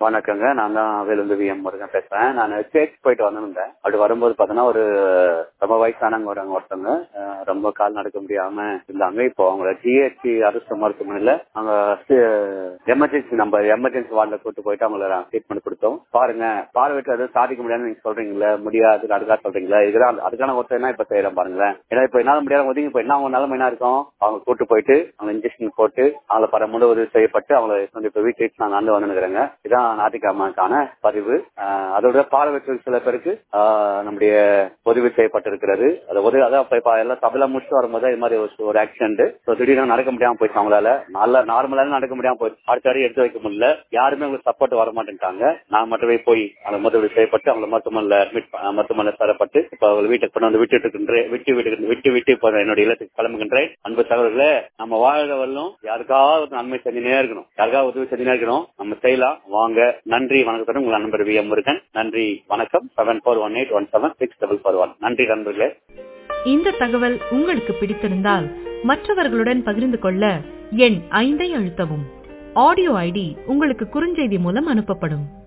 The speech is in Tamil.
வணக்கங்க. நான் தான் வேலுந்து விஎம் முருகன் பேசுறேன். நான் சேர்ச் போயிட்டு வந்திருந்தேன். அப்படி வரும்போது பாத்தீங்கன்னா ஒரு ரொம்ப வயசானவங்க ஒருத்தவங்க ரொம்ப கால் நடக்க முடியாம இருந்தாங்க. இப்போ அவங்கள ஜிஹெச்சி அரசு மருத்துவமனையில அங்க எமர்ஜென்சி வார்டுல கூட்டு போயிட்டு அவங்கள ட்ரீட்மெண்ட் கொடுத்தோம். பாருங்க, பார்வையிட்டு எதுவும் சாதிக்க முடியாதுன்னு நீங்க சொல்றீங்களா, முடியாது அதுக்காக சொல்றீங்களா, இதுதான் அதுக்கான ஒருத்தர் என்ன இப்ப செய்யறேன் பாருங்களேன். ஏன்னா இப்ப என்னால முடியாத போது இப்ப என்ன அவங்க நிலைமை என்ன இருக்கும், அவங்க கூட்டு போயிட்டு அவங்க இன்ஜெக்ஷன் போட்டு அவங்கள பரமுறை உதவி செய்யப்பட்டு அவங்களை இப்ப வீட்டுக்கு நாங்க வந்து வந்துருக்கிறேங்க. இதான் ஞாயிற்றுக்கிழமைக்கான பதிவு. அதோட பார்வையற்ற சில பேருக்கு நம்முடைய உதவி செய்யப்பட்டிருக்கிறது. எல்லாம் சபையில முடிச்சுட்டு வரும்போது இது மாதிரி ஒரு ஆக்சிடென்ட் திடீர்னு நடக்க முடியாம போயிடுச்சு. அவங்களால நார்மலால நடக்க முடியாம போயிடுச்சு. அடுத்த எடுத்து வைக்க முடியல. யாருமே உங்களுக்கு சப்போர்ட் வர மாட்டேன்ட்டாங்க. நான் மட்டுமே போய் அந்த உதவி செய்யப்பட்டு அவங்களை மருத்துவமனையில் தரப்பட்டு இப்ப அவங்க வீட்டுக்கு கொண்டு வந்து விட்டு இப்போ என்னுடைய இல்லத்துக்கு கிளம்புகின்றேன். அன்பு சகோதரர்களே, நம்ம வாழ்ற வரலும் யாருக்காவது நன்மை செஞ்சுனே இருக்கணும், யாருக்காவது உதவி செஞ்சுனே இருக்கணும். நம்ம செய்யலாம். வாங்க. நன்றி, வணக்கத்துடன் உங்கள் நண்பர் வி எம் முருகன். நன்றி, வணக்கம். 7418176441. நன்றி நண்பர்களே. இந்த தகவல் உங்களுக்கு பிடித்திருந்தால் மற்றவர்களுடன் பகிர்ந்து கொள்ள எண் 5 அழுத்தவும். ஆடியோ ஐடி உங்களுக்கு குறுஞ்செய்தி மூலம் அனுப்பப்படும்.